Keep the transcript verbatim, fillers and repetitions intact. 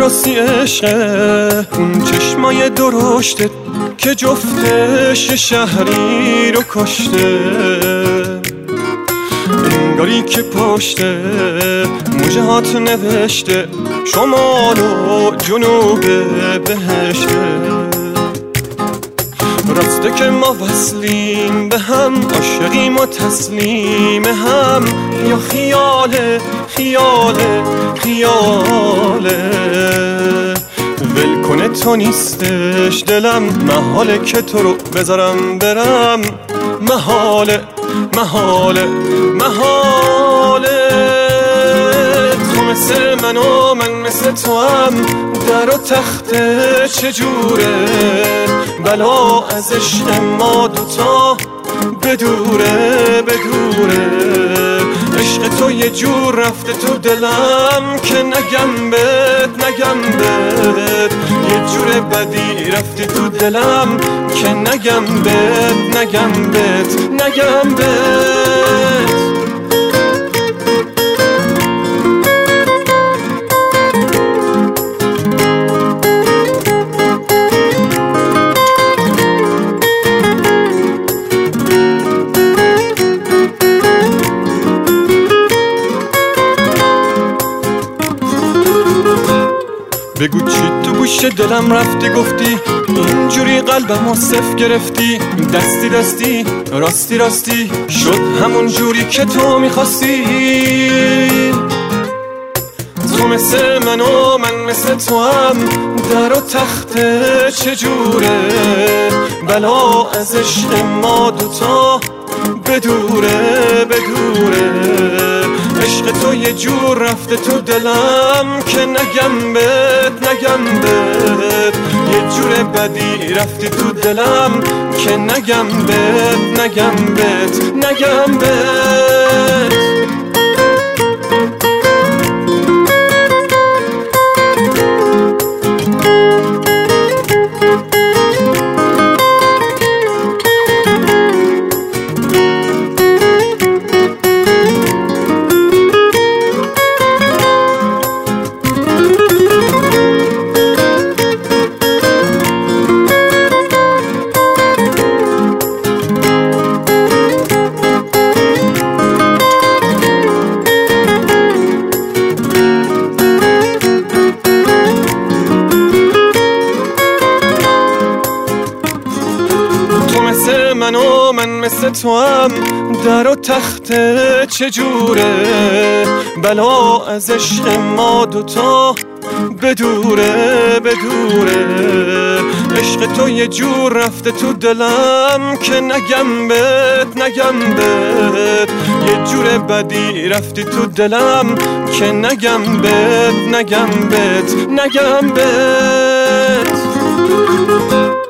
راستی عشقه اون چشمای درشته که جفتش شهری رو کشته، انگاری که پشته موجهات نوشته شمال و جنوب بهشته. راسته که ما وصلیم به هم، عاشقیم و تسلیم هم، یا خیاله خیاله خیاله ول کنه تو نیستش دلم، محاله که تو رو بذارم برم، محاله محاله محاله. تو مثل من و من مثل تو هم، در و تخت چجوره، بلا از عشق ما دوتا بدوره بدوره. عشق تو یه جور رفته تو دلم که نگم بهت نگم بهت، یه جور بدی رفتی تو دلم که نگم بهت نگم بهت نگم بهت. بگو چی تو گوش دلم رفتی گفتی، اینجوری قلبمو صف گرفتی، دستی دستی راستی راستی شد همون جوری که تو میخواستی. تو مثل من و من مثل تو هم، در و تخت چجوره، بلا از عشق ما دوتا بدوره بدوره. عشق تو یه جور رفته تو دلم که نگم بهت نگم بهت، یه جور بدی رفتی تو دلم که نگم بهت نگم بهت نگم بهت. من و من مثل تو هم، در و تخت چجوره، بلا از عشق ما دوتا بدوره بدوره. عشق تو یه جور رفته تو دلم که نگم بهت نگم بهت، یه جور بدی رفتی تو دلم که نگم بهت نگم بهت نگم بهت.